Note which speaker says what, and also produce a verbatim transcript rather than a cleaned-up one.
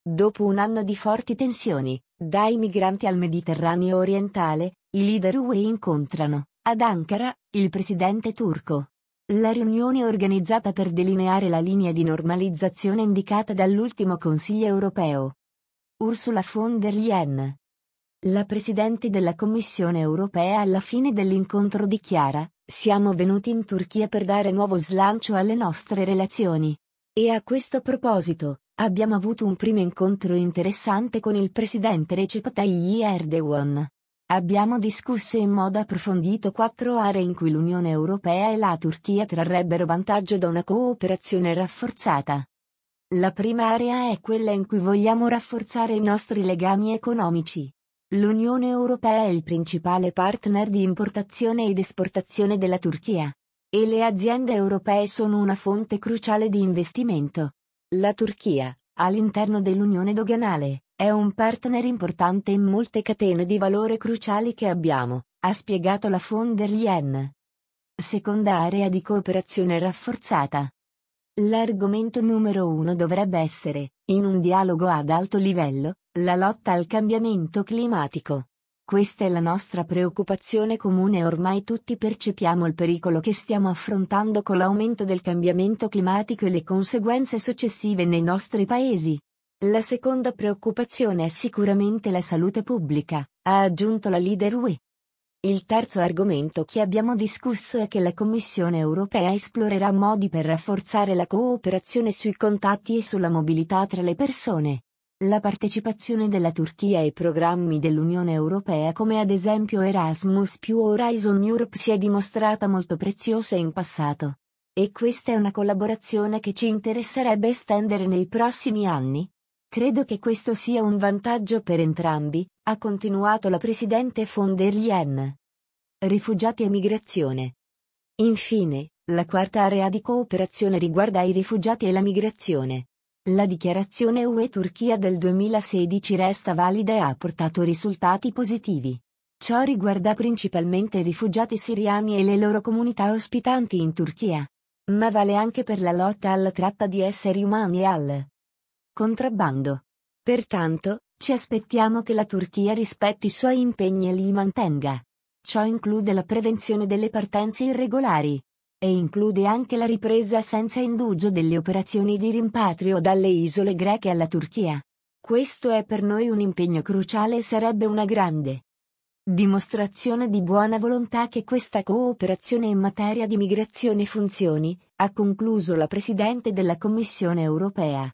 Speaker 1: Dopo un anno di forti tensioni, dai migranti al Mediterraneo orientale, i leader U E incontrano, ad Ankara, il presidente turco. La riunione è organizzata per delineare la linea di normalizzazione indicata dall'ultimo Consiglio europeo. Ursula von der Leyen, la Presidente della Commissione europea, alla fine dell'incontro dichiara: siamo venuti in Turchia per dare nuovo slancio alle nostre relazioni. E a questo proposito, abbiamo avuto un primo incontro interessante con il Presidente Recep Tayyip Erdogan. Abbiamo discusso in modo approfondito quattro aree in cui l'Unione Europea e la Turchia trarrebbero vantaggio da una cooperazione rafforzata. La prima area è quella in cui vogliamo rafforzare i nostri legami economici. L'Unione Europea è il principale partner di importazione ed esportazione della Turchia. E le aziende europee sono una fonte cruciale di investimento. La Turchia, all'interno dell'Unione doganale, è un partner importante in molte catene di valore cruciali che abbiamo, ha spiegato la von der Leyen. Seconda area di cooperazione rafforzata. L'argomento numero uno dovrebbe essere, in un dialogo ad alto livello, la lotta al cambiamento climatico. Questa è la nostra preoccupazione comune e ormai tutti percepiamo il pericolo che stiamo affrontando con l'aumento del cambiamento climatico e le conseguenze successive nei nostri paesi. La seconda preoccupazione è sicuramente la salute pubblica, ha aggiunto la leader U E. Il terzo argomento che abbiamo discusso è che la Commissione europea esplorerà modi per rafforzare la cooperazione sui contatti e sulla mobilità tra le persone. La partecipazione della Turchia ai programmi dell'Unione Europea come ad esempio Erasmus più Horizon Europe si è dimostrata molto preziosa in passato. E questa è una collaborazione che ci interesserebbe estendere nei prossimi anni. Credo che questo sia un vantaggio per entrambi, ha continuato la Presidente von der Leyen. Rifugiati e migrazione. Infine, la quarta area di cooperazione riguarda i rifugiati e la migrazione. La dichiarazione U E-Turchia del duemilasedici resta valida e ha portato risultati positivi. Ciò riguarda principalmente i rifugiati siriani e le loro comunità ospitanti in Turchia. Ma vale anche per la lotta alla tratta di esseri umani e al contrabbando. Pertanto, ci aspettiamo che la Turchia rispetti i suoi impegni e li mantenga. Ciò include la prevenzione delle partenze irregolari. E include anche la ripresa senza indugio delle operazioni di rimpatrio dalle isole greche alla Turchia. Questo è per noi un impegno cruciale e sarebbe una grande dimostrazione di buona volontà che questa cooperazione in materia di migrazione funzioni, ha concluso la Presidente della Commissione europea.